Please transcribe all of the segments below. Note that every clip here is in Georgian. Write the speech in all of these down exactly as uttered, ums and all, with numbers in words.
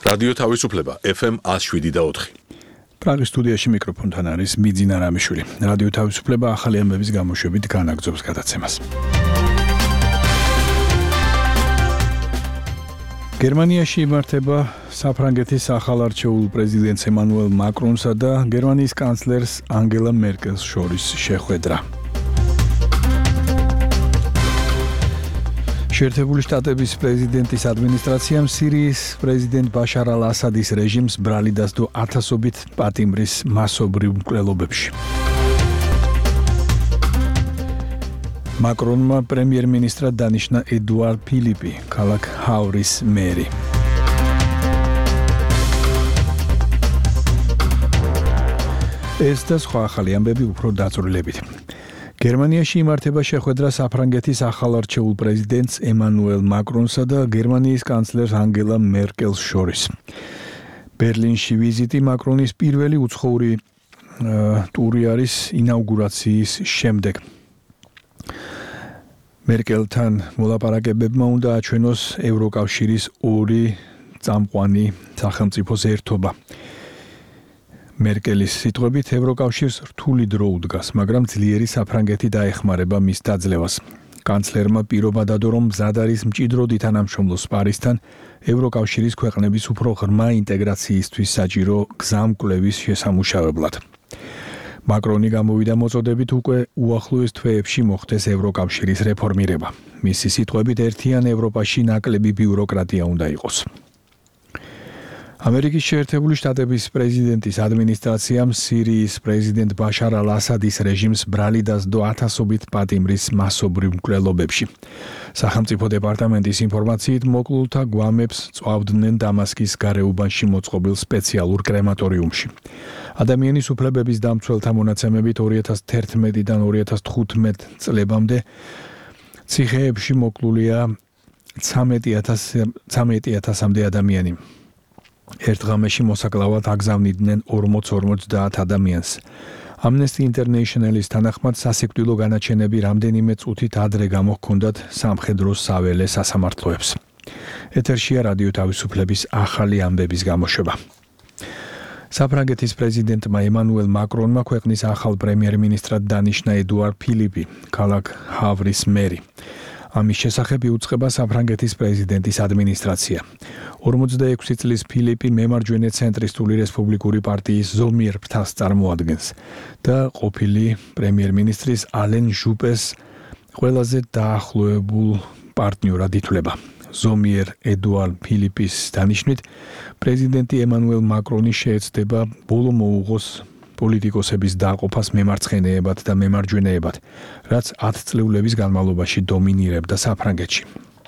რადიო თავისუფლება ეფ ემ one oh seven და four. პრაღის სტუდიაში მიკროფონთან არის მიძინა რამიშვილი. რადიო თავისუფლება ახალი ამბების გამოშვებით განაგრძობს გადაცემას. გერმანიაში იმართება საფრანგეთის ახალარჩეულ პრეზიდენტს ემანუელ მაკრონსა და გერმანიის კანცლერს ანგელა მერკელს შორის შეხვედრა. შეერთებული შტატების პრეზიდენტის ადმინისტრაციამ სირიის პრეზიდენტ ბაშარ ალ-ასადის რეჟიმს ბრალი დასდო ათასობით პატიმრის მასობრივ მკვლელობებში. მაკრონმა პრემიერ-მინისტრად დანიშნა ედუარ ფილიპი, ქალაქ ჰავრის მერი. ეს და სხვა ახალი ამბები უფრო დაწვრილებით. გერმანიაში იმართება შეხვედრა საფრანგეთის ახალარჩეულ პრეზიდენტს ემანუელ მაკრონსა და გერმანიის კანცლერს ანგელა მერკელს შორის. ბერლინში ვიზიტი მაკრონის პირველი უცხოური ტური არის ინაუგურაციის შემდეგ. მერკელთან მოლაპარაკებებმა უნდა აჩვენოს ევროკავშირის ორი წამყვანი სახელმწიფოს ერთობა. მერკელის სიტყვებით ევროკავშირს რთული დრო უდგას, მაგრამ ძლიერი საფრანგეთი დაეხმარება მის დაძლევას. კანცლერმა პირობა დადო, რომ მზად არის მჭიდროდ ითანამშრომლოს პარიზთან ევროკავშირის ქვეყნების უფრო ღრმა ინტეგრაციისთვის საჭირო გზამკვლევის შესამუშავებლად. მაკრონი გამოვიდა მოწოდებით უკვე უახლოეს თვეებში მოხდეს ევროკავშირის რეფორმირება. მისი სიტყვებით ერთიან ევროპაში ნაკლები ბიუროკრატია უნდა იყოს. ამერიკის შეერთებული შტატების პრეზიდენტის ადმინისტრაციამ სირიის პრეზიდენტ ბაშარ ალ-ასადის რეჟიმს ბრალი დასდო ათასობით პატიმრის მასობრივ მკვლელობებში. სახელმწიფო დეპარტამენტის ინფორმაციით მოკლულთა გვამებს წვავდნენ დამასკის გარეუბანში მოწყობილ სპეციალურ კრემატორიუმში. ადამიანის უფლებების დამცველთა მონაცემებით ორი ათას თერთმეტიდან ორი ათას თხუთმეტ წლებამდე ციხეებში მოკლულია ცამეტი ათასამდე ადამიანი. ერთ ღამეში მოსაკლავად აგზავნიდნენ ორმოც-ორმოცდაათ ადამიანს. Amnesty International-ის თანახმად სასიკვდილო განაჩენები რამდენიმე წუთით ადრე გამოჰქონდათ სამხედრო საველე სასამართლოებს. ეთერშია რადიო თავისუფლების ახალი ამბების გამოშვება. საფრანგეთის პრეზიდენტმა ემანუელ მაკრონმა ქვეყნის ახალ პრემიერ-მინისტრად დანიშნა ედუარ ფილიპი, ქალაქ ჰავრის მერი. ამის შესახებ იუწყება საფრანგეთის პრეზიდენტის ადმინისტრაცია. ორმოცდაექვსი წლის ფილიპი მემარჯვენე ცენტრისტული რესპუბლიკური პარტიის ზომიერ ფრთას წარმოადგენს და ყოფილი პრემიერ-მინისტრის ალენ ჟუპეს ყველაზე დაახლოებულ პარტნიორად ითვლება. ზომიერ ედუარ ფილიპის დანიშნვით პრეზიდენტი ემანუელ მაკრონი შეეცდება ბოლო მოუღოს პოლიტიკოსების დაყოფას მემარცხენეებად და მემარჯვენეებად, რაც ათწლეულების განმავლობაში დომინირებდა საფრანგეთში.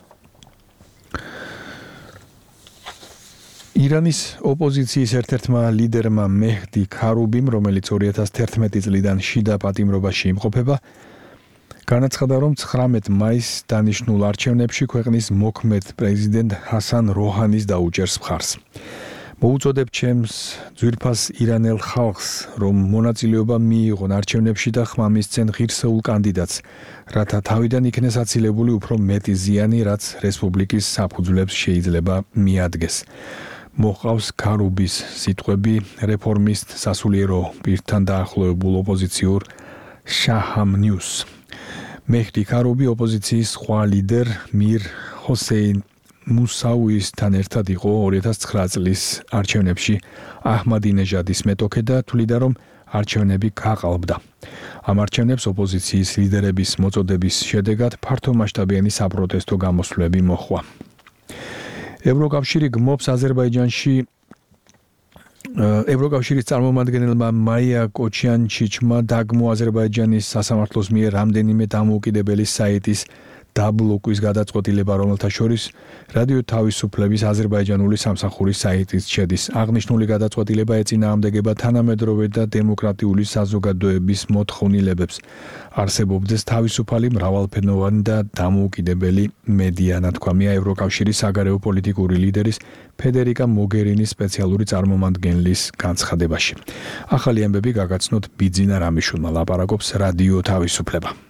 ირანის ოპოზიციის ერთ-ერთმა ლიდერმა მეჰდი ქარუბიმ, რომელიც ორი ათას თერთმეტი წლიდან შიდა პატიმრობაში იმყოფება, განაცხადა, რომ ცხრამეტ მაისს დანიშნულ არჩევნებში ქვეყნის მოქმედ პრეზიდენტ ჰასან როჰანის დაუჭერს მხარს. მოუწოდებ ჩემს ძვირფას ირანელ ხალხს, რომ მონაწილეობა მიიღონ არჩევნებში და ხმამისცენ ღირსეულ კანდიდატს, რათა თავიდან იქნეს აცილებული უფრო მეტი ზიანი, რაც რესპუბლიკის საფუძვლებს შეიძლება მიადგეს. მოყავს ქარუბის სიტყვები რეფორმისტ სასულიერო პირთან დაახლოებულ ოპოზიციურ შაჰამ ნიუს. მეჰდი ქარუბი ოპოზიციის სხვა ლიდერ მირ ჰოსეინ მუსაუისთან ერთად იყო ორი ათას ცხრა წლის არჩევნებში აჰმადინეჟადის მეტოქე და თვლიდა, რომ არჩევნები გაყალბდა. ამ არჩევნებს ოპოზიციის ლიდერების მოწოდების შედეგად ფართომასშტაბიანი საპროტესტო გამოსვლები მოჰყვა. ევროკავშირი გმობს აზერბაიჯანში ევროკავშირის წარმომადგენელმა მაია კოჩიანჩიჩმა დაგმო აზერბაიჯანის სასამართლოს მიერ რამდენიმე დამოუკიდებელი საიტის დაბლოკვის გადაწყვეტილება, რომელთა შორის რადიო თავისუფლების აზერბაიჯანული სამსახურის საიტიც შედის. აღნიშნული გადაწყვეტილება ეწინააღმდეგება თანამედროვე და დემოკრატიული საზოგადოების მოთხოვნილებებს. არსებობდეს თავისუფალი, მრავალფენოვანი და დამოუკიდებელი მედია, ნათქვამია ევროკავშირის საგარეო პოლიტიკური ლიდერის ფედერიკა მოგერინის სპეციალური წარმომადგენლის განცხადებაში. ახალი ამბები გაგაცნოთ ბიძინა რამიშვილმა, ლაპარაკობს რადიო თავისუფლება.